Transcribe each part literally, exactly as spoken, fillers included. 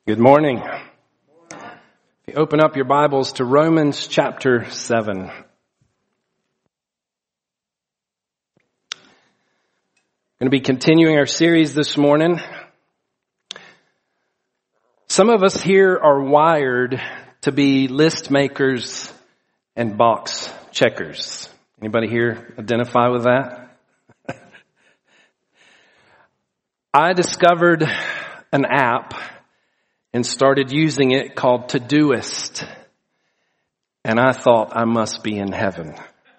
Good morning. If you open up your Bibles to Romans chapter seven. I'm going to be continuing our series this morning. Some of us here are wired to be list makers and box checkers. Anybody here identify with that? I discovered an app and started using it called Todoist. And I thought I must be in heaven.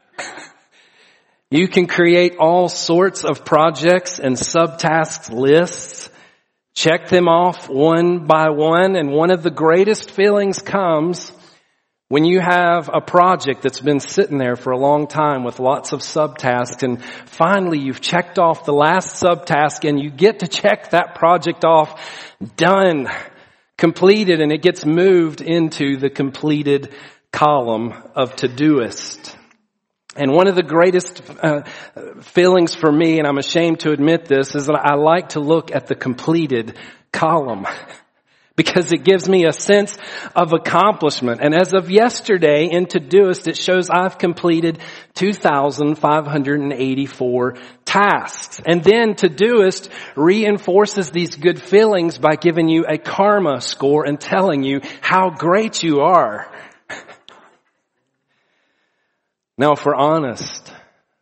You can create all sorts of projects and subtasks lists, check them off one by one, and one of the greatest feelings comes when you have a project that's been sitting there for a long time with lots of subtasks, and finally you've checked off the last subtask and you get to check that project off, done, completed, and it gets moved into the completed column of Todoist. And one of the greatest uh, feelings for me, and I'm ashamed to admit this, is that I like to look at the completed column because it gives me a sense of accomplishment. And as of yesterday in Todoist, it shows I've completed two thousand five hundred eighty-four tasks. And then Todoist reinforces these good feelings by giving you a karma score and telling you how great you are. Now, if we're honest,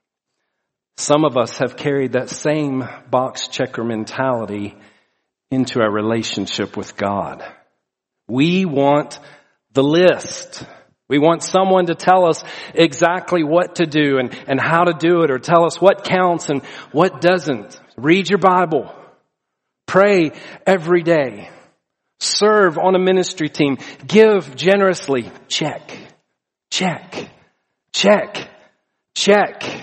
some of us have carried that same box checker mentality into our relationship with God. We want the list. We want someone to tell us exactly what to do and, and how to do it, or tell us what counts and what doesn't. Read your Bible. Pray every day. Serve on a ministry team. Give generously. Check. Check. Check. Check.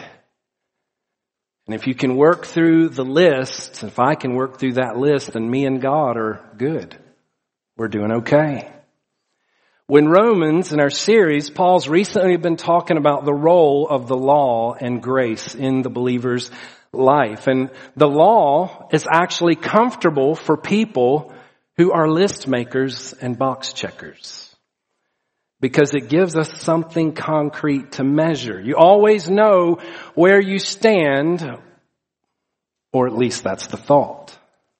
And if you can work through the list, if I can work through that list, then me and God are good. We're doing okay. When Romans, in our series, Paul's recently been talking about the role of the law and grace in the believer's life. And the law is actually comfortable for people who are list makers and box checkers, because it gives us something concrete to measure. You always know where you stand, or at least that's the thought.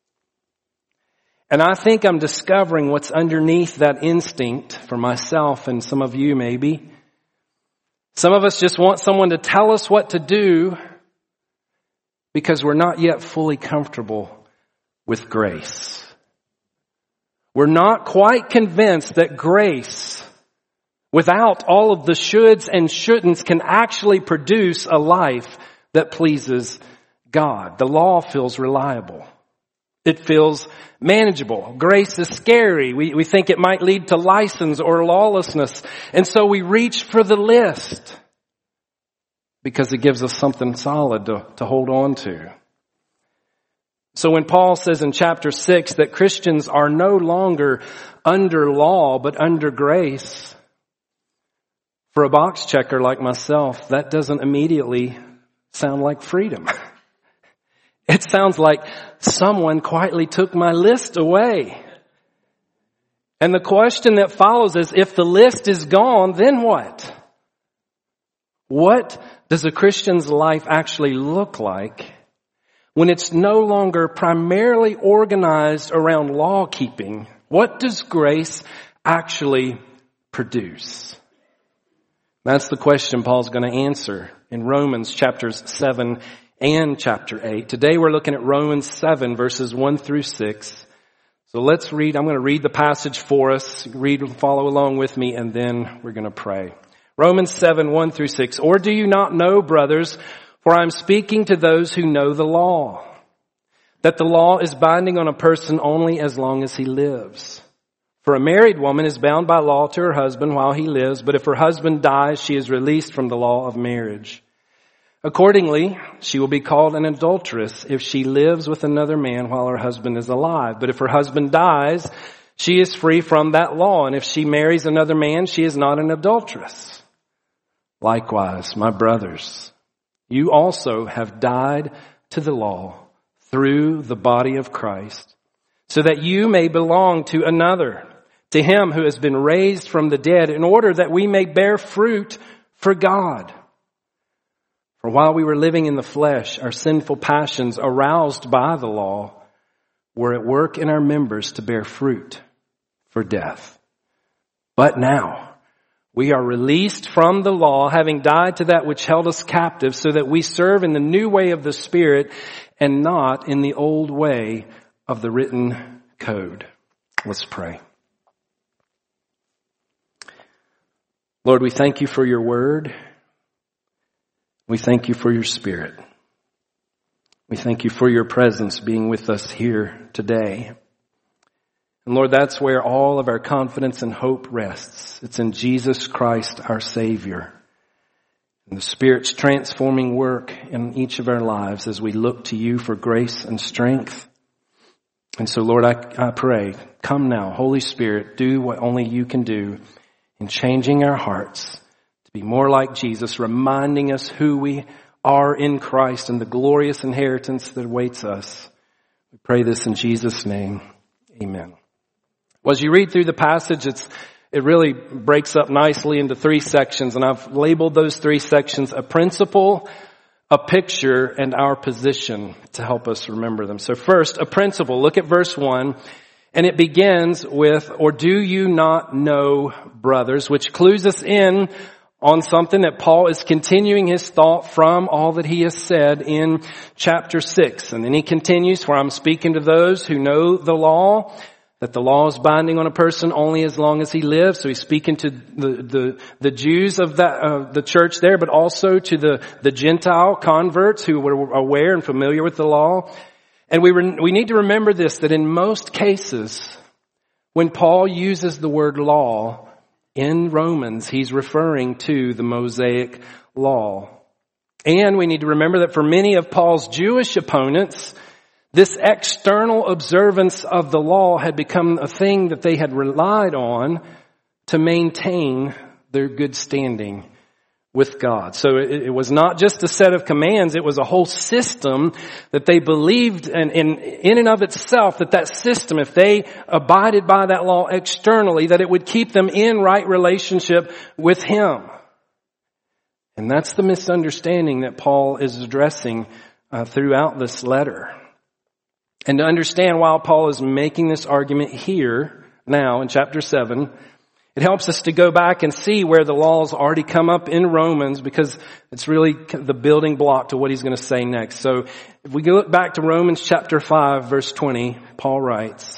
And I think I'm discovering what's underneath that instinct for myself and some of you maybe. Some of us just want someone to tell us what to do because we're not yet fully comfortable with grace. We're not quite convinced that grace, without all of the shoulds and shouldn'ts, can actually produce a life that pleases God. The law feels reliable. It feels manageable. Grace is scary. We, we think it might lead to license or lawlessness. And so we reach for the list because it gives us something solid to, to hold on to. So when Paul says in chapter six that Christians are no longer under law but under grace, for a box checker like myself, that doesn't immediately sound like freedom. It sounds like someone quietly took my list away. And the question that follows is, if the list is gone, then what? What does a Christian's life actually look like when it's no longer primarily organized around law keeping? What does grace actually produce? That's the question Paul's going to answer in Romans chapters seven and chapter eight. Today we're looking at Romans seven verses one through six. So let's read. I'm going to read the passage for us. Read and follow along with me, and then we're going to pray. Romans seven, one through six. Or do you not know, brothers, for I'm speaking to those who know the law, that the law is binding on a person only as long as he lives. For a married woman is bound by law to her husband while he lives, but if her husband dies, she is released from the law of marriage. Accordingly, she will be called an adulteress if she lives with another man while her husband is alive. But if her husband dies, she is free from that law. And if she marries another man, she is not an adulteress. Likewise, my brothers, you also have died to the law through the body of Christ, so that you may belong to another, to him who has been raised from the dead, in order that we may bear fruit for God. For while we were living in the flesh, our sinful passions, aroused by the law, were at work in our members to bear fruit for death. But now we are released from the law, having died to that which held us captive, so that we serve in the new way of the Spirit and not in the old way of the written code. Let's pray. Lord, we thank you for your word. We thank you for your Spirit. We thank you for your presence being with us here today. And Lord, that's where all of our confidence and hope rests. It's in Jesus Christ, our Savior, and the Spirit's transforming work in each of our lives as we look to you for grace and strength. And so, Lord, I, I pray, come now, Holy Spirit, do what only you can do in changing our hearts to be more like Jesus, reminding us who we are in Christ and the glorious inheritance that awaits us. We pray this in Jesus' name. Amen. Well, as you read through the passage, it's, it really breaks up nicely into three sections, and I've labeled those three sections a principle, a picture, and our position to help us remember them. So first, a principle. Look at verse one, and it begins with, or do you not know, brothers, which clues us in on something that Paul is continuing his thought from all that he has said in chapter six. And then he continues, for I'm speaking to those who know the law, that the law is binding on a person only as long as he lives. So he's speaking to the the, the Jews of that uh, the church there, but also to the, the Gentile converts who were aware and familiar with the law. And we re, we need to remember this, that in most cases, when Paul uses the word law in Romans, he's referring to the Mosaic law. And we need to remember that for many of Paul's Jewish opponents, this external observance of the law had become a thing that they had relied on to maintain their good standing with God. So it, it was not just a set of commands, it was a whole system that they believed in, in, in and of itself, that that system, if they abided by that law externally, that it would keep them in right relationship with Him. And that's the misunderstanding that Paul is addressing uh, throughout this letter. And to understand why Paul is making this argument here, now in chapter seven, it helps us to go back and see where the law's already come up in Romans, because it's really the building block to what he's going to say next. So if we look back to Romans chapter five, verse twenty, Paul writes,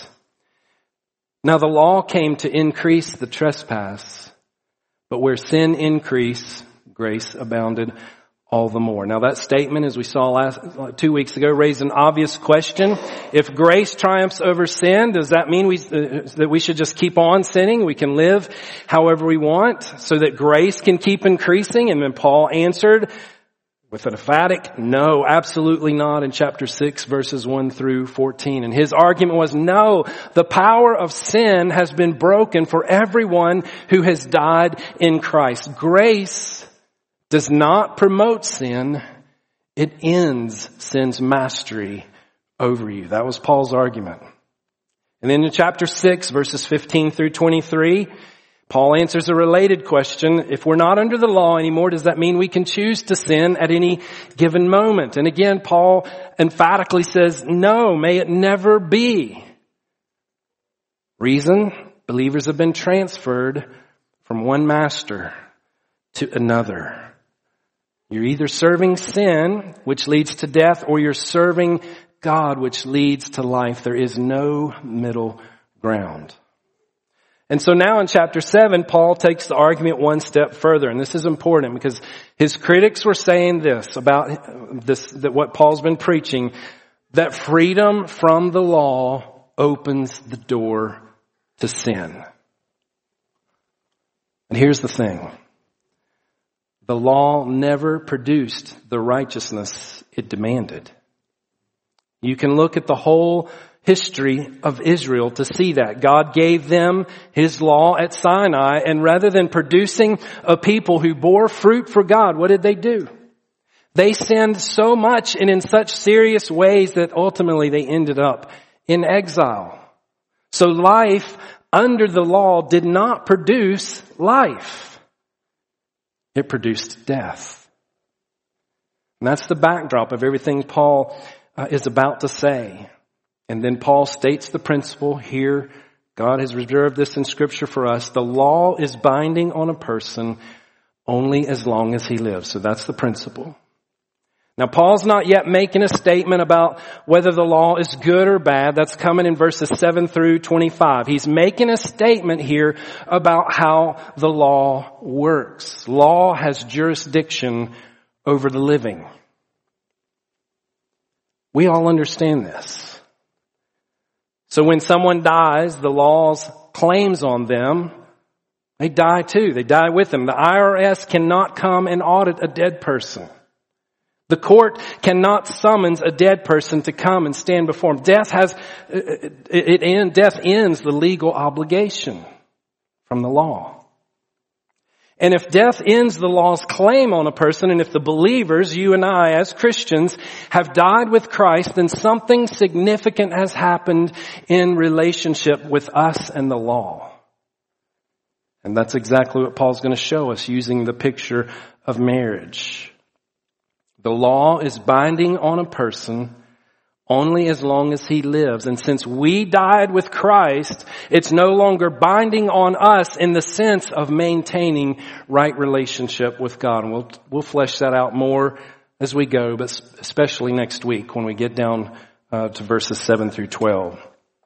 now the law came to increase the trespass, but where sin increased, grace abounded all the more. Now that statement, as we saw last two weeks ago, raised an obvious question. If grace triumphs over sin, does that mean we uh, that we should just keep on sinning? We can live however we want so that grace can keep increasing? And then Paul answered with an emphatic no, absolutely not, in chapter six, verses one through fourteen. And his argument was, no, the power of sin has been broken for everyone who has died in Christ. Grace does not promote sin, it ends sin's mastery over you. That was Paul's argument. And then in chapter six, verses fifteen through twenty-three, Paul answers a related question. If we're not under the law anymore, does that mean we can choose to sin at any given moment? And again, Paul emphatically says, no, may it never be. Reason? Believers have been transferred from one master to another. You're either serving sin, which leads to death, or you're serving God, which leads to life. There is no middle ground. And so now in chapter seven, Paul takes the argument one step further. And this is important because his critics were saying this about this, that what Paul's been preaching, that freedom from the law opens the door to sin. And here's the thing. The law never produced the righteousness it demanded. You can look at the whole history of Israel to see that. God gave them His law at Sinai, and rather than producing a people who bore fruit for God, what did they do? They sinned so much and in such serious ways that ultimately they ended up in exile. So life under the law did not produce life. It produced death. And that's the backdrop of everything Paul uh, is about to say. And then Paul states the principle here. God has reserved this in Scripture for us. The law is binding on a person only as long as he lives. So that's the principle. Now, Paul's not yet making a statement about whether the law is good or bad. That's coming in verses seven through twenty-five. He's making a statement here about how the law works. Law has jurisdiction over the living. We all understand this. So when someone dies, the law's claims on them, they die too. They die with them. The I R S cannot come and audit a dead person. The court cannot summons a dead person to come and stand before him. Death has, it, it end, death ends the legal obligation from the law. And if death ends the law's claim on a person, and if the believers, you and I as Christians, have died with Christ, then something significant has happened in relationship with us and the law. And that's exactly what Paul's going to show us using the picture of marriage. The law is binding on a person only as long as he lives. And since we died with Christ, it's no longer binding on us in the sense of maintaining right relationship with God. And we'll, we'll flesh that out more as we go, but especially next week when we get down uh, to verses seven through twelve.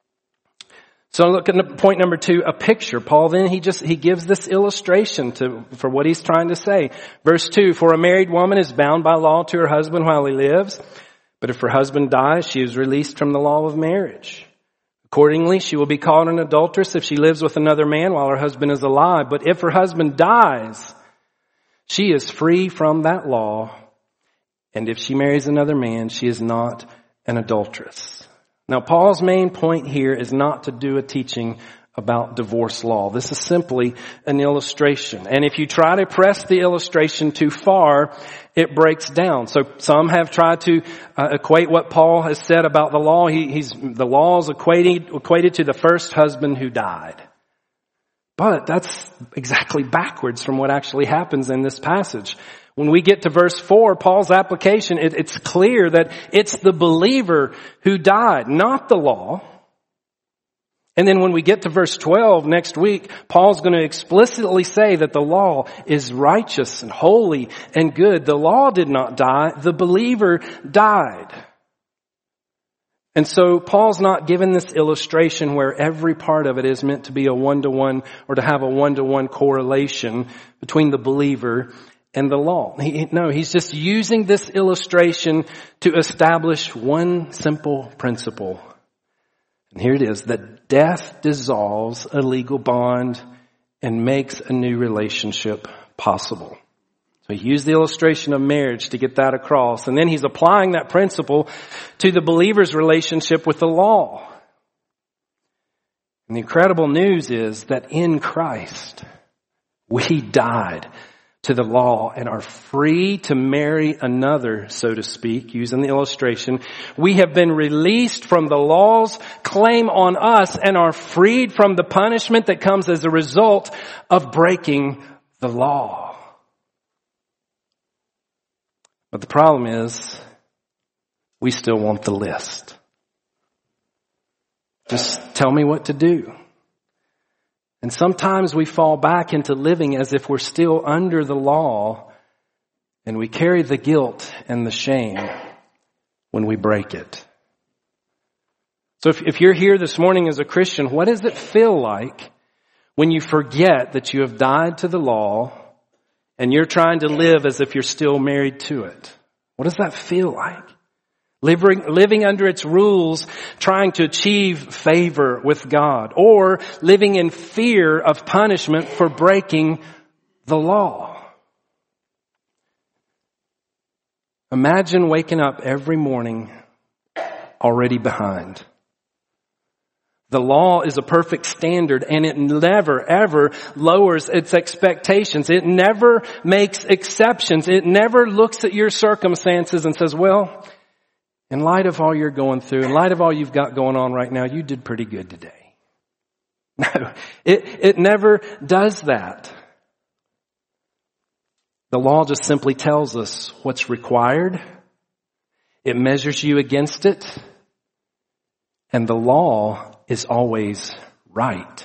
So look at point number two, a picture. Paul then, he just, he gives this illustration to, for what he's trying to say. Verse two, for a married woman is bound by law to her husband while he lives. But if her husband dies, she is released from the law of marriage. Accordingly, she will be called an adulteress if she lives with another man while her husband is alive. But if her husband dies, she is free from that law. And if she marries another man, she is not an adulteress. Now, Paul's main point here is not to do a teaching about divorce law. This is simply an illustration. And if you try to press the illustration too far, it breaks down. So some have tried to uh, equate what Paul has said about the law. He, he's, the law is equated, equated to the first husband who died. But that's exactly backwards from what actually happens in this passage. When we get to verse four, Paul's application, it, it's clear that it's the believer who died, not the law. And then when we get to verse twelve next week, Paul's going to explicitly say that the law is righteous and holy and good. The law did not die. The believer died. And so Paul's not given this illustration where every part of it is meant to be a one-to-one or to have a one-to-one correlation between the believer and the law. He, no, he's just using this illustration to establish one simple principle. And here it is, that death dissolves a legal bond and makes a new relationship possible. So he used the illustration of marriage to get that across. And then he's applying that principle to the believer's relationship with the law. And the incredible news is that in Christ, we died to the law and are free to marry another, so to speak, using the illustration. We have been released from the law's claim on us and are freed from the punishment that comes as a result of breaking the law. But the problem is, we still want the list. Just tell me what to do. And sometimes we fall back into living as if we're still under the law, and we carry the guilt and the shame when we break it. So if, if you're here this morning as a Christian, what does it feel like when you forget that you have died to the law and you're trying to live as if you're still married to it? What does that feel like? Living, living under its rules, trying to achieve favor with God, or living in fear of punishment for breaking the law. Imagine waking up every morning already behind. The law is a perfect standard, and it never, ever lowers its expectations. It never makes exceptions. It never looks at your circumstances and says, well, in light of all you're going through, in light of all you've got going on right now, you did pretty good today. No, it, it never does that. The law just simply tells us what's required. It measures you against it. And the law is always right.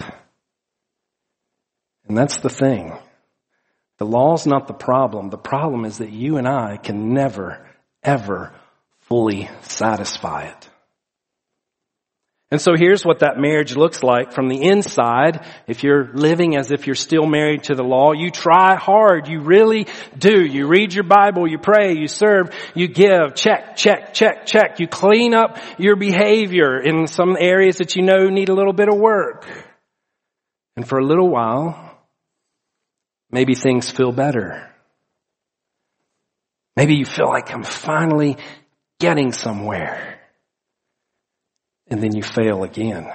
And that's the thing. The law's not the problem. The problem is that you and I can never, ever fully satisfy it. And so here's what that marriage looks like from the inside. If you're living as if you're still married to the law, you try hard. You really do. You read your Bible, you pray, you serve, you give, check, check, check, check. You clean up your behavior in some areas that you know need a little bit of work. And for a little while, maybe things feel better. Maybe you feel like I'm finally getting somewhere. And then you fail again.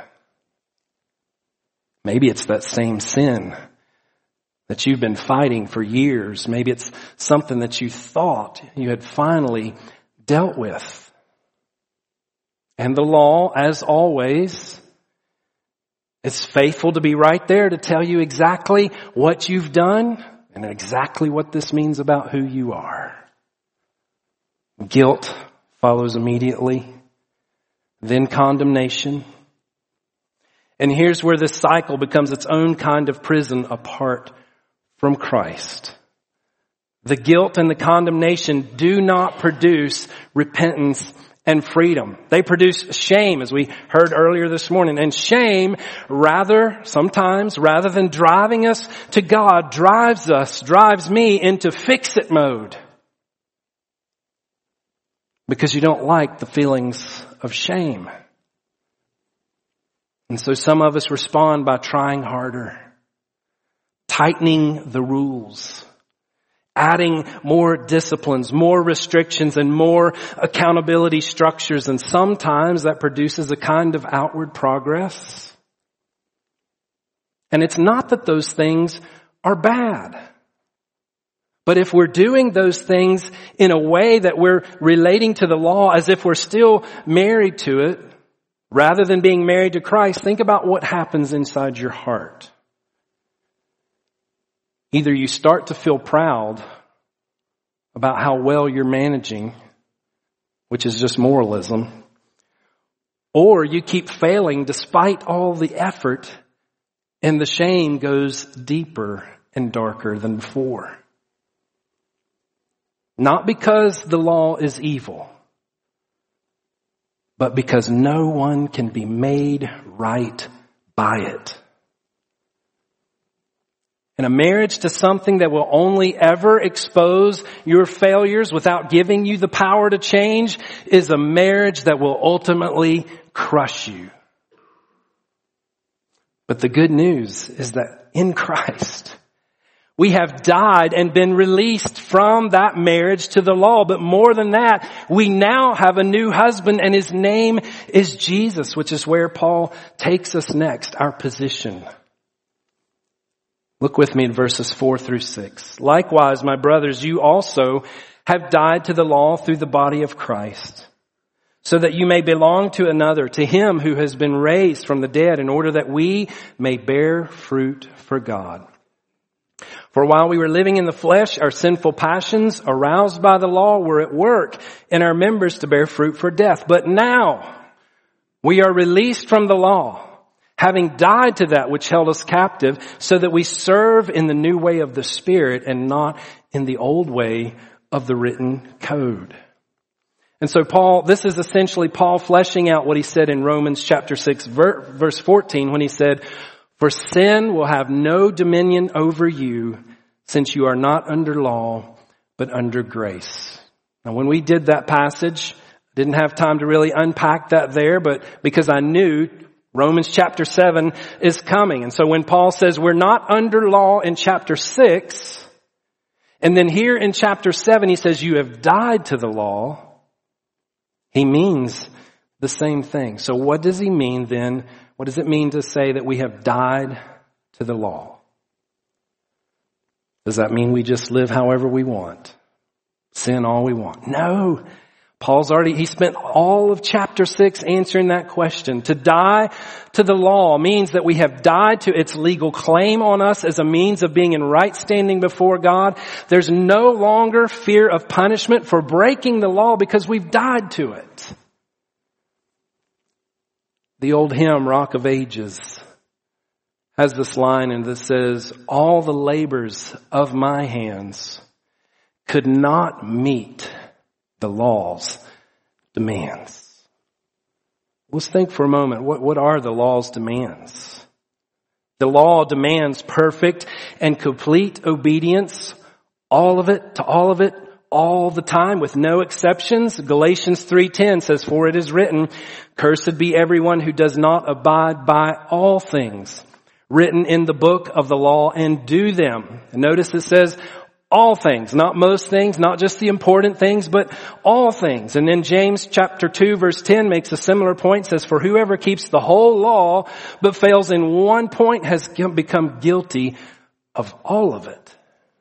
Maybe it's that same sin that you've been fighting for years. Maybe it's something that you thought you had finally dealt with. And the law, as always, is faithful to be right there to tell you exactly what you've done and exactly what this means about who you are. Guilt follows immediately. Then condemnation. And here's where this cycle becomes its own kind of prison apart from Christ. The guilt and the condemnation do not produce repentance and freedom. They produce shame, as we heard earlier this morning. And shame, rather, sometimes, rather than driving us to God, drives us, drives me into fix-it mode. Because you don't like the feelings of shame. And so some of us respond by trying harder, tightening the rules, adding more disciplines, more restrictions, and more accountability structures. And sometimes that produces a kind of outward progress. And it's not that those things are bad. But if we're doing those things in a way that we're relating to the law as if we're still married to it, rather than being married to Christ, think about what happens inside your heart. Either you start to feel proud about how well you're managing, which is just moralism, or you keep failing despite all the effort, and the shame goes deeper and darker than before. Not because the law is evil, but because no one can be made right by it. And a marriage to something that will only ever expose your failures without giving you the power to change is a marriage that will ultimately crush you. But the good news is that in Christ, we have died and been released from that marriage to the law. But more than that, we now have a new husband, and his name is Jesus, which is where Paul takes us next, our position. Look with me in verses four through six. Likewise, my brothers, you also have died to the law through the body of Christ, so that you may belong to another, to him who has been raised from the dead, in order that we may bear fruit for God. For while we were living in the flesh, our sinful passions, aroused by the law, were at work in our members to bear fruit for death. But now we are released from the law, having died to that which held us captive, so that we serve in the new way of the Spirit and not in the old way of the written code. And so Paul, this is essentially Paul fleshing out what he said in Romans chapter six, verse fourteen, when he said, "For sin will have no dominion over you, since you are not under law, but under grace." Now, when we did that passage, I didn't have time to really unpack that there, but because I knew Romans chapter seven is coming. And so when Paul says we're not under law in chapter six, and then here in chapter seven he says you have died to the law, he means the same thing. So what does he mean then? What does it mean to say that we have died to the law? Does that mean we just live however we want? Sin all we want? No. Paul's already, he spent all of chapter six answering that question. To die to the law means that we have died to its legal claim on us as a means of being in right standing before God. There's no longer fear of punishment for breaking the law because we've died to it. The old hymn, Rock of Ages, has this line in that says, all the labors of my hands could not meet the law's demands. Let's think for a moment. What, what are the law's demands? The law demands perfect and complete obedience, all of it, to all of it, all the time, with no exceptions. Galatians three ten says, for it is written, cursed be everyone who does not abide by all things written in the book of the law and do them. And notice it says, all things, not most things, not just the important things, but all things. And then James chapter two verse ten makes a similar point, says, for whoever keeps the whole law but fails in one point has become guilty of all of it.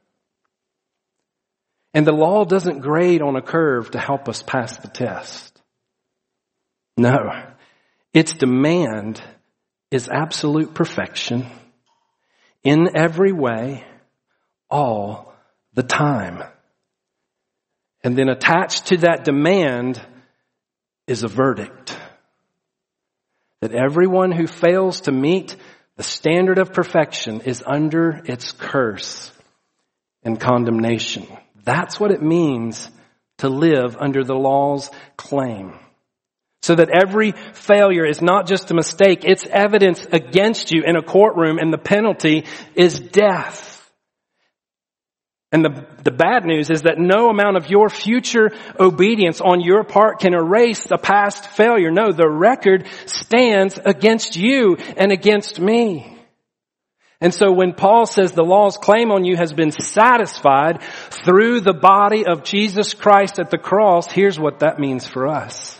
And the law doesn't grade on a curve to help us pass the test. No, its demand is absolute perfection in every way, all the time. And then attached to that demand is a verdict. That everyone who fails to meet the standard of perfection is under its curse and condemnation. That's what it means to live under the law's claim. So that every failure is not just a mistake, it's evidence against you in a courtroom, and the penalty is death. And the, the bad news is that no amount of your future obedience on your part can erase a past failure. No, the record stands against you and against me. And so when Paul says the law's claim on you has been satisfied through the body of Jesus Christ at the cross, here's what that means for us.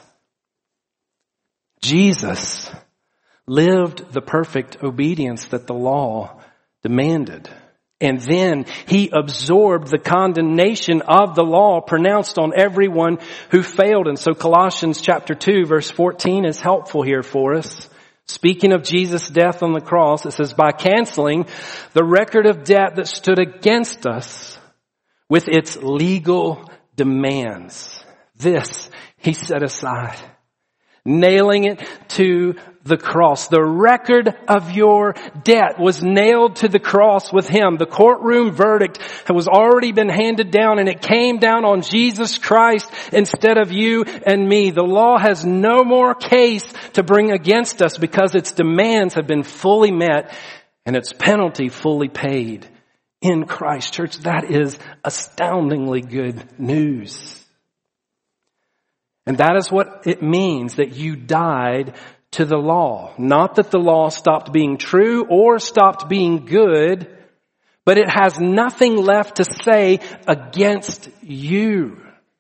Jesus lived the perfect obedience that the law demanded. And then he absorbed the condemnation of the law pronounced on everyone who failed. And so Colossians chapter two verse fourteen is helpful here for us. Speaking of Jesus' death on the cross, it says, by canceling the record of debt that stood against us with its legal demands. This he set aside, nailing it to the cross. The record of your debt was nailed to the cross with him. The courtroom verdict was already been handed down, and it came down on Jesus Christ instead of you and me. The law has no more case to bring against us because its demands have been fully met and its penalty fully paid in Christ. Church, that is astoundingly good news. And that is what it means that you died to the law. Not that the law stopped being true or stopped being good, but it has nothing left to say against you.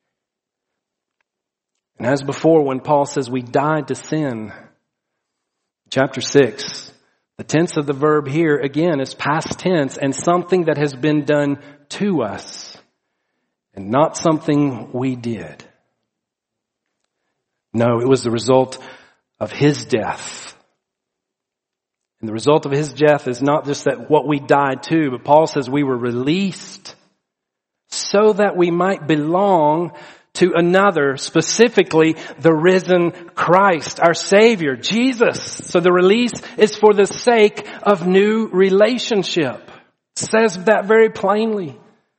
And as before, when Paul says we died to sin, chapter six, the tense of the verb here again is past tense and something that has been done to us and not something we did. No, it was the result of his death. And the result of his death is not just that what we died to, but Paul says we were released so that we might belong to another, specifically the risen Christ, our Savior, Jesus. So the release is for the sake of new relationship. It says that very plainly.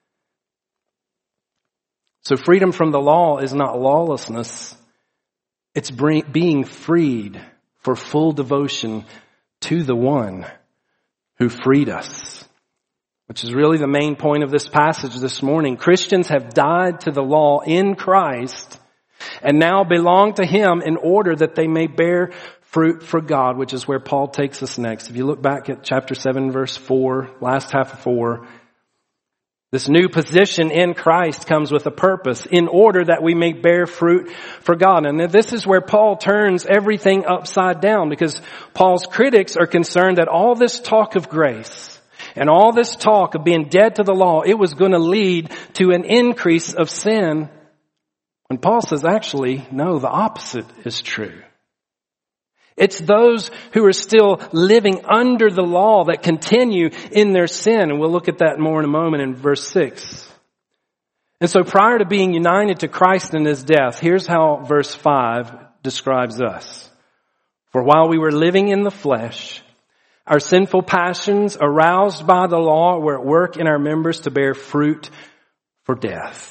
So freedom from the law is not lawlessness. It's being freed for full devotion to the one who freed us. Which is really the main point of this passage this morning. Christians have died to the law in Christ and now belong to him in order that they may bear fruit for God, which is where Paul takes us next. If you look back at chapter seven, verse four, last half of four, this new position in Christ comes with a purpose in order that we may bear fruit for God. And this is where Paul turns everything upside down, because Paul's critics are concerned that all this talk of grace and all this talk of being dead to the law, it was going to lead to an increase of sin. When Paul says, actually, no, the opposite is true. It's those who are still living under the law that continue in their sin. And we'll look at that more in a moment in verse six. And so prior to being united to Christ in his death, here's how verse five describes us. For while we were living in the flesh, our sinful passions aroused by the law were at work in our members to bear fruit for death.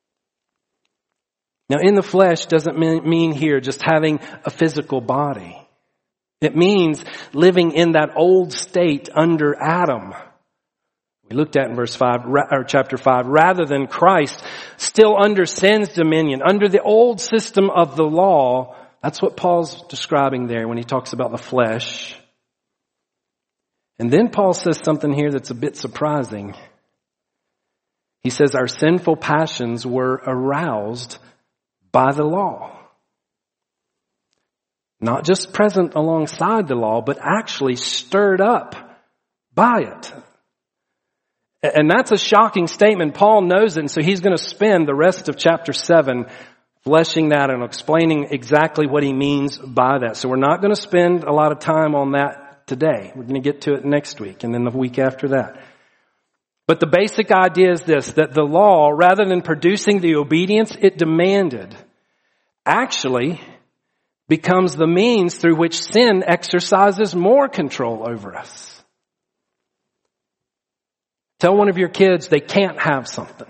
Now in the flesh doesn't mean here just having a physical body. It means living in that old state under Adam. We looked at in verse five, or chapter five, rather than Christ still under sin's dominion, under the old system of the law. That's what Paul's describing there when he talks about the flesh. And then Paul says something here that's a bit surprising. He says our sinful passions were aroused by the law. Not just present alongside the law, but actually stirred up by it. And that's a shocking statement. Paul knows it, and so he's going to spend the rest of chapter seven fleshing that and explaining exactly what he means by that. So we're not going to spend a lot of time on that today. We're going to get to it next week and then the week after that. But the basic idea is this, that the law, rather than producing the obedience it demanded, actually becomes the means through which sin exercises more control over us. Tell one of your kids they can't have something.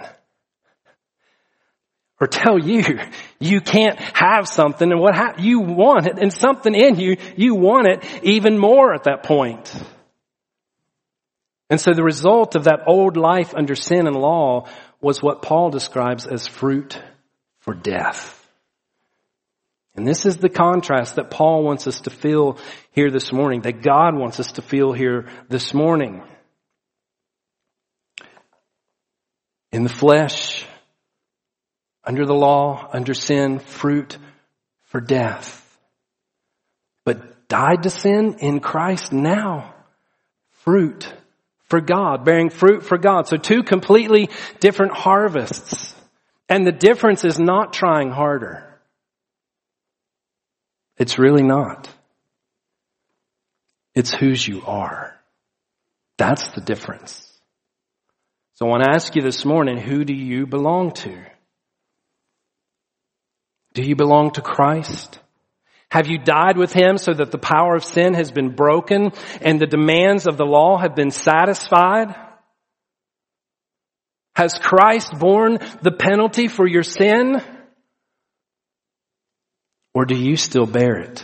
Or tell you, you can't have something, and what ha- you want it, and something in you, you want it even more at that point. And so the result of that old life under sin and law was what Paul describes as fruit for death. And this is the contrast that Paul wants us to feel here this morning, that God wants us to feel here this morning. In the flesh, under the law, under sin, fruit for death. But died to sin in Christ now, fruit for God, bearing fruit for God. So two completely different harvests. And the difference is not trying harder. It's really not. It's whose you are. That's the difference. So I want to ask you this morning, who do you belong to? Do you belong to Christ? Have you died with him so that the power of sin has been broken and the demands of the law have been satisfied? Has Christ borne the penalty for your sin? Or do you still bear it?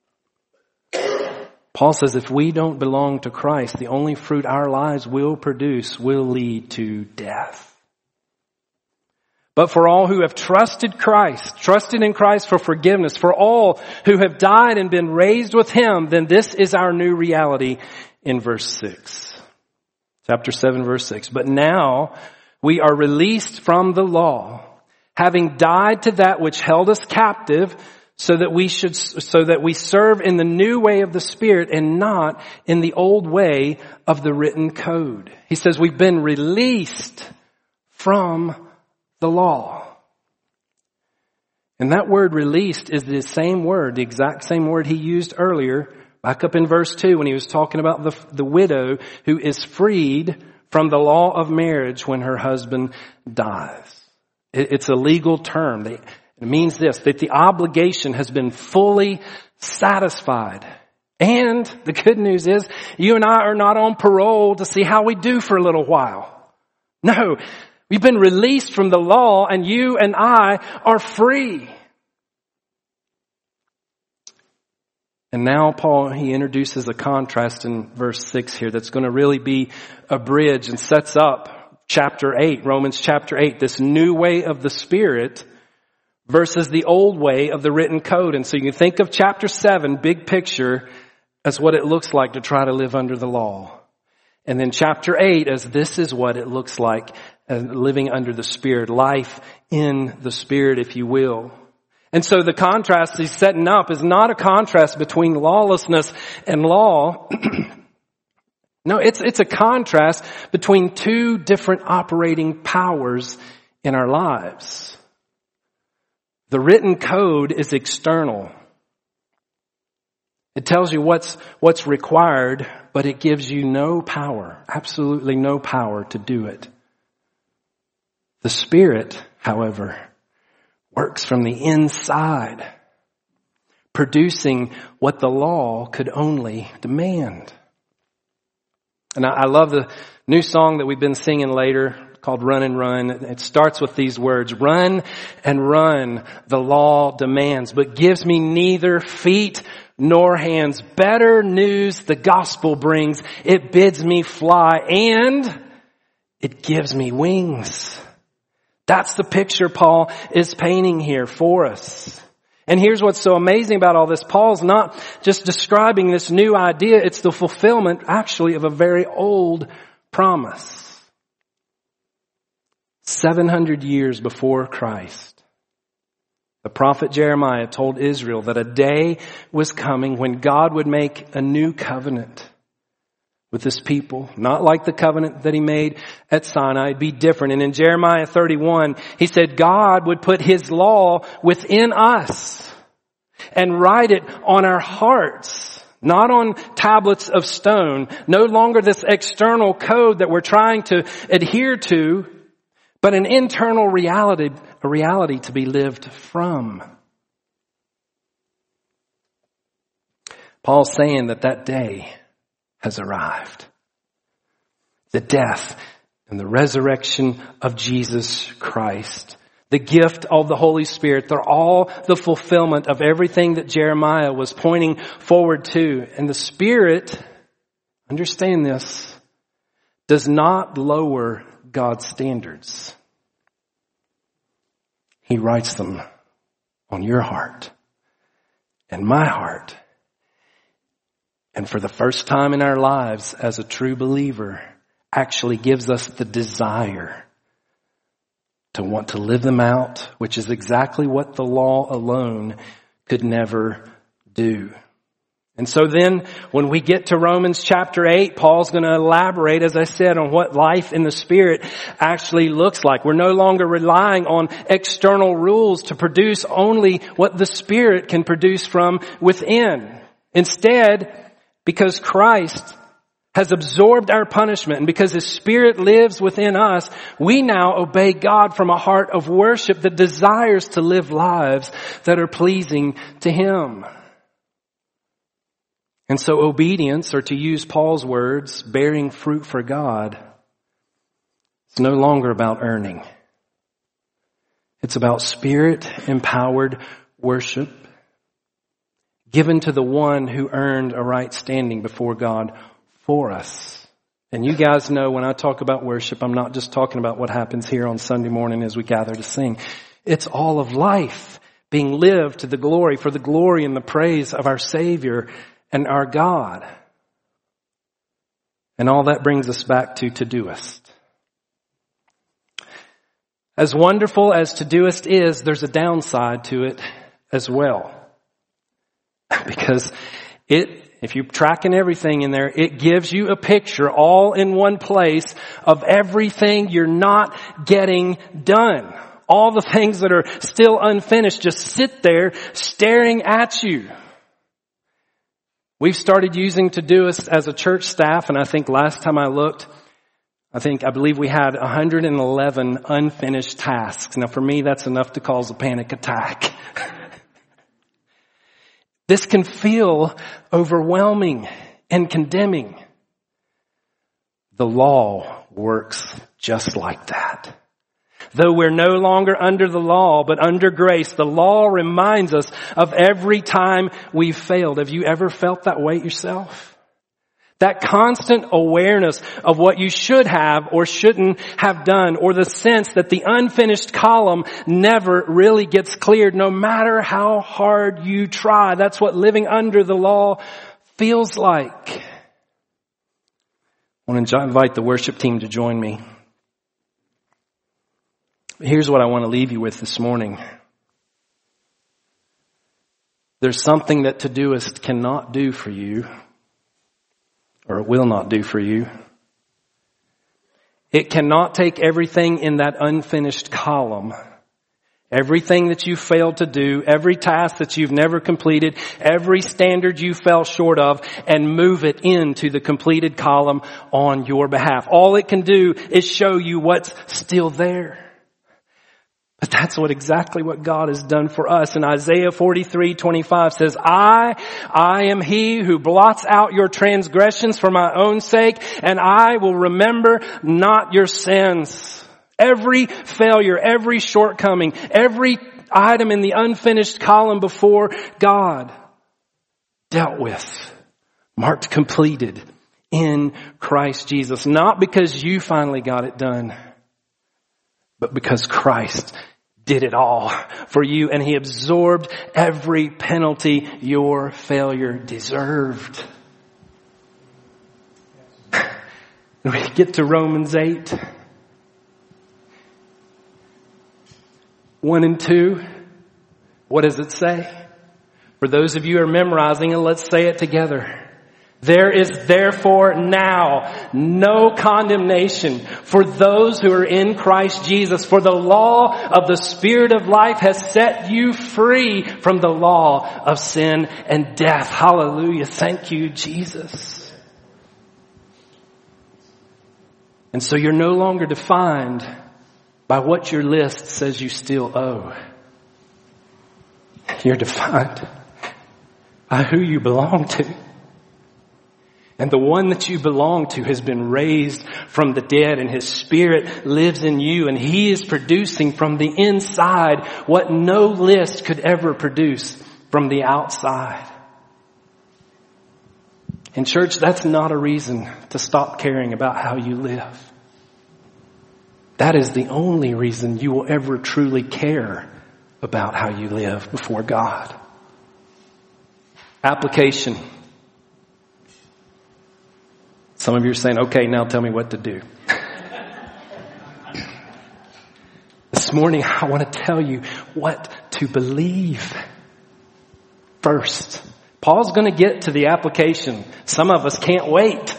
Paul says if we don't belong to Christ, the only fruit our lives will produce will lead to death. But for all who have trusted Christ, trusted in Christ for forgiveness, for all who have died and been raised with him, then this is our new reality in verse six. Chapter seven, verse six. But now we are released from the law, having died to that which held us captive, so that we should, so that we serve in the new way of the Spirit and not in the old way of the written code. He says we've been released from the law. And that word released is the same word, the exact same word he used earlier, back up in verse two when he was talking about the, the widow who is freed from the law of marriage when her husband dies. It, it's a legal term. They, It means this, that the obligation has been fully satisfied. And the good news is, you and I are not on parole to see how we do for a little while. No, we've been released from the law and you and I are free. And now Paul, he introduces a contrast in verse six here that's going to really be a bridge and sets up chapter eight, Romans chapter eight, this new way of the Spirit versus the old way of the written code. And so you can think of chapter seven, big picture, as what it looks like to try to live under the law. And then chapter eight as this is what it looks like uh, living under the Spirit, life in the Spirit, if you will. And so the contrast he's setting up is not a contrast between lawlessness and law. No, it's, it's a contrast between two different operating powers in our lives. The written code is external. It tells you what's, what's required, but it gives you no power, absolutely no power to do it. The Spirit, however, works from the inside, producing what the law could only demand. And I, I love the new song that we've been singing later called Run and Run. It starts with these words, run and run, the law demands, but gives me neither feet nor hands. Better news the gospel brings. It bids me fly and it gives me wings. That's the picture Paul is painting here for us. And here's what's so amazing about all this. Paul's not just describing this new idea. It's the fulfillment actually of a very old promise. seven hundred years before Christ, the prophet Jeremiah told Israel that a day was coming when God would make a new covenant with his people. Not like the covenant that he made at Sinai. It'd be different. And in Jeremiah thirty-one, he said God would put his law within us and write it on our hearts, not on tablets of stone. No longer this external code that we're trying to adhere to, but an internal reality, a reality to be lived from. Paul's saying that that day has arrived. The death and the resurrection of Jesus Christ, the gift of the Holy Spirit, they're all the fulfillment of everything that Jeremiah was pointing forward to. And the Spirit, understand this, does not lower God's standards. He writes them on your heart and my heart. And for the first time in our lives as a true believer, actually gives us the desire to want to live them out, which is exactly what the law alone could never do. And so then when we get to Romans chapter eight, Paul's going to elaborate, as I said, on what life in the Spirit actually looks like. We're no longer relying on external rules to produce only what the Spirit can produce from within. Instead, because Christ has absorbed our punishment and because his Spirit lives within us, we now obey God from a heart of worship that desires to live lives that are pleasing to him. And so obedience, or to use Paul's words, bearing fruit for God, it's no longer about earning. It's about Spirit-empowered worship given to the one who earned a right standing before God for us. And you guys know when I talk about worship, I'm not just talking about what happens here on Sunday morning as we gather to sing. It's all of life being lived to the glory, for the glory and the praise of our Savior and our God. And all that brings us back to Todoist. As wonderful as Todoist is, there's a downside to it as well. Because it, if you're tracking everything in there, it gives you a picture all in one place of everything you're not getting done. All the things that are still unfinished just sit there staring at you. We've started using Todoist as a church staff, and I think last time I looked, I think, I believe we had one hundred eleven unfinished tasks. Now for me, that's enough to cause a panic attack. This can feel overwhelming and condemning. The law works just like that. Though we're no longer under the law, but under grace, the law reminds us of every time we've failed. Have you ever felt that way yourself? That constant awareness of what you should have or shouldn't have done, or the sense that the unfinished column never really gets cleared, no matter how hard you try. That's what living under the law feels like. I want to invite the worship team to join me. Here's what I want to leave you with this morning. There's something that Todoist cannot do for you, or it will not do for you. It cannot take everything in that unfinished column Everything that you failed to do, every task that you've never completed, every standard you fell short of, and move it into the completed column on your behalf. All it can do is show you what's still there. But that's what exactly what God has done for us. And Isaiah forty-three twenty-five says, I, I am he who blots out your transgressions for my own sake, and I will remember not your sins. Every failure, every shortcoming, every item in the unfinished column before God dealt with, marked completed in Christ Jesus. Not because you finally got it done, but because Christ did it all for you, and He absorbed every penalty your failure deserved. And we get to Romans eight. One and two. What does it say? For those of you who are memorizing it, let's say it together. There is therefore now no condemnation for those who are in Christ Jesus. For the law of the Spirit of life has set you free from the law of sin and death. Hallelujah. Thank you, Jesus. And so you're no longer defined by what your list says you still owe. You're defined by who you belong to. And the one that you belong to has been raised from the dead, and His Spirit lives in you, and He is producing from the inside what no list could ever produce from the outside. In church, that's not a reason to stop caring about how you live. That is the only reason you will ever truly care about how you live before God. Application. Some of you are saying, okay, now tell me what to do. This morning, I want to tell you what to believe first. Paul's going to get to the application. Some of us can't wait.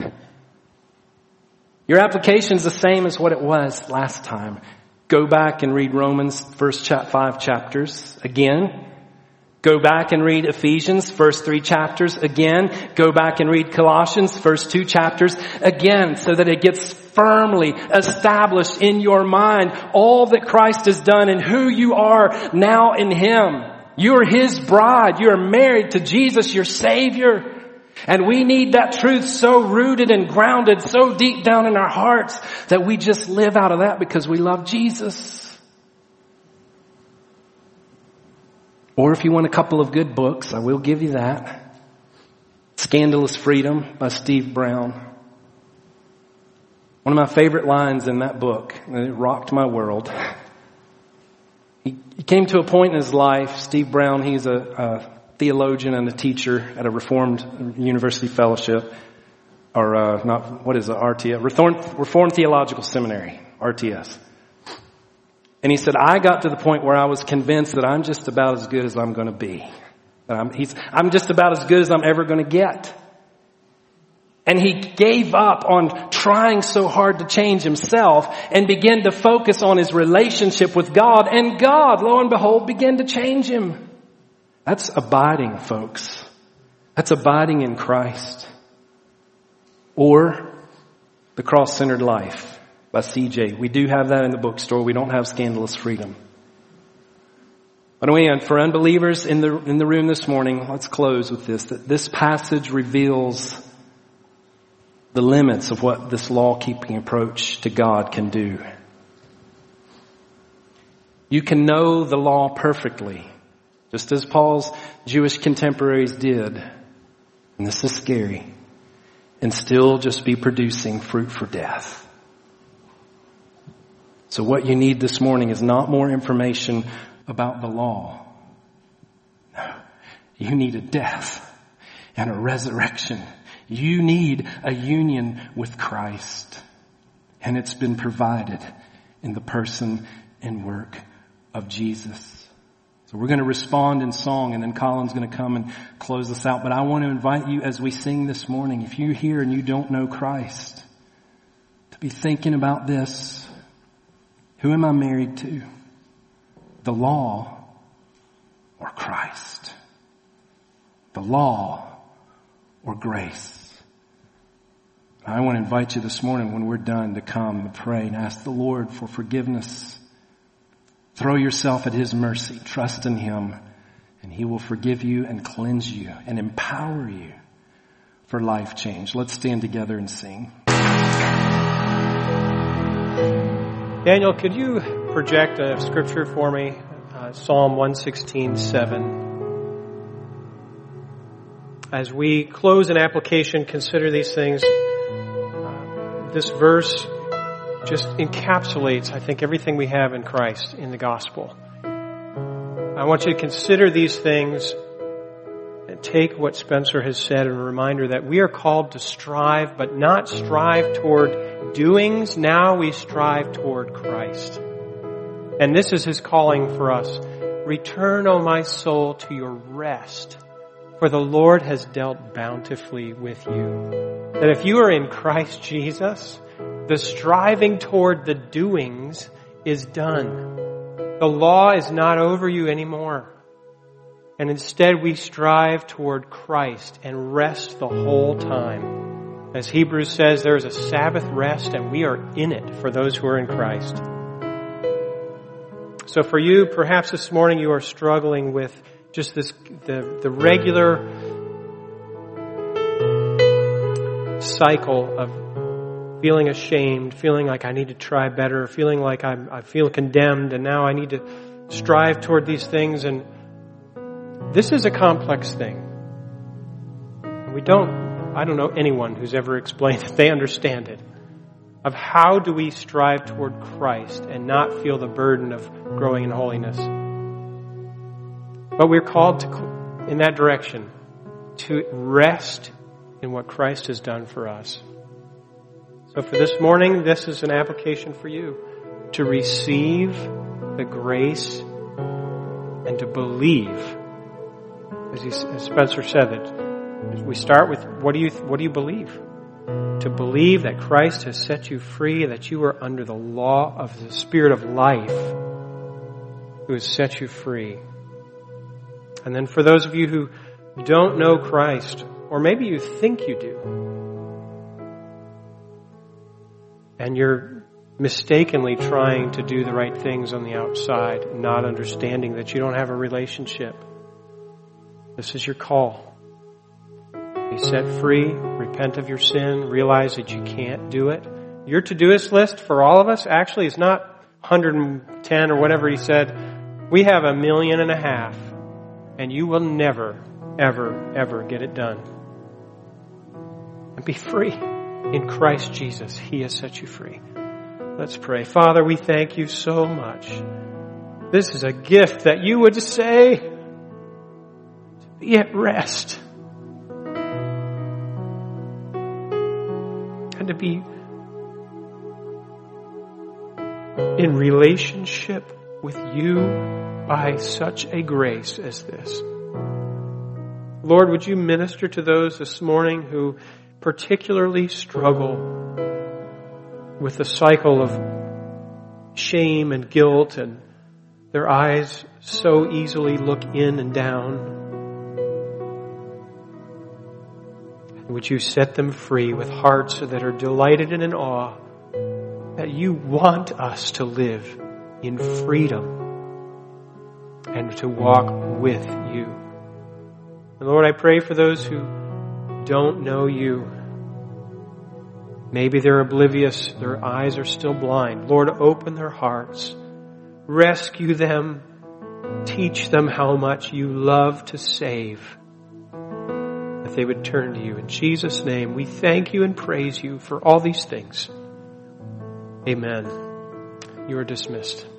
Your application is the same as what it was last time. Go back and read Romans first chat five chapters again. Go back and read Ephesians first three chapters again. Go back and read Colossians first two chapters again, so that it gets firmly established in your mind all that Christ has done and who you are now in Him. You are His bride. You are married to Jesus, your Savior. And we need that truth so rooted and grounded so deep down in our hearts that we just live out of that because we love Jesus. Or if you want a couple of good books, I will give you that. Scandalous Freedom by Steve Brown. One of my favorite lines in that book, and it rocked my world. He, he came to a point in his life, Steve Brown, he's a, a theologian and a teacher at a Reformed University Fellowship, or uh, not, what is it, R T S? Reformed, Reformed Theological Seminary, R T S. And he said, I got to the point where I was convinced that I'm just about as good as I'm going to be. I'm, he's, I'm just about as good as I'm ever going to get. And he gave up on trying so hard to change himself and began to focus on his relationship with God. And God, lo and behold, began to change him. That's abiding, folks. That's abiding in Christ. Or The Cross-Centered Life by C J. We do have that in the bookstore. We don't have Scandalous Freedom. But anyway, for unbelievers in the in the room this morning, let's close with this. That this passage reveals the limits of what this law-keeping approach to God can do. You can know the law perfectly, just as Paul's Jewish contemporaries did. And this is scary. And still just be producing fruit for death. So what you need this morning is not more information about the law. No. You need a death and a resurrection. You need a union with Christ. And it's been provided in the person and work of Jesus. So we're going to respond in song, and then Colin's going to come and close this out. But I want to invite you as we sing this morning, if you're here and you don't know Christ, to be thinking about this. Who am I married to? the law or Christ? The law or grace? I want to invite you this morning when we're done to come and pray and ask the Lord for forgiveness. Throw yourself at His mercy. Trust in Him, and He will forgive you and cleanse you and empower you for life change. Let's stand together and sing. Daniel, could you project a scripture for me? Uh, Psalm one sixteen, seven. As we close an application, consider these things. Uh, this verse just encapsulates, I think, everything we have in Christ in the gospel. I want you to consider these things and take what Spencer has said, and a reminder that we are called to strive, but not strive toward doings. Now we strive toward Christ. And this is His calling for us. Return, O my soul, to your rest, for the Lord has dealt bountifully with you. That if you are in Christ Jesus, the striving toward the doings is done. The law is not over you anymore. And instead we strive toward Christ and rest the whole time. As Hebrews says, there is a Sabbath rest and we are in it for those who are in Christ. So for you, perhaps this morning you are struggling with just this, the, the regular cycle of feeling ashamed, feeling like I need to try better, feeling like I'm, I feel condemned, and now I need to strive toward these things. And this is a complex thing. We don't, I don't know anyone who's ever explained that they understand it. Of how do we strive toward Christ and not feel the burden of growing in holiness? But we're called to, in that direction, to rest in what Christ has done for us. So for this morning, this is an application for you to receive the grace and to believe. As, he, as Spencer said, that we start with what do you what do you believe? To believe that Christ has set you free, that you are under the law of the Spirit of life who has set you free. And then for those of you who don't know Christ, or maybe you think you do, and you're mistakenly trying to do the right things on the outside, not understanding that you don't have a relationship, this is your call. Be set free, repent of your sin, realize that you can't do it. Your to-doist list for all of us actually is not one hundred ten or whatever he said. We have a million and a half. And you will never, ever, ever get it done. And be free. In Christ Jesus, He has set you free. Let's pray. Father, we thank you so much. This is a gift that you would say to be at rest. And to be in relationship with you by such a grace as this. Lord, would you minister to those this morning who particularly struggle with the cycle of shame and guilt, and their eyes so easily look in and down. And would you set them free with hearts that are delighted and in awe that you want us to live in freedom and to walk with you. And Lord, I pray for those who don't know you. Maybe they're oblivious, their eyes are still blind. Lord, open their hearts. Rescue them. Teach them how much you love to save. That they would turn to you. In Jesus' name, we thank you and praise you for all these things. Amen. You are dismissed.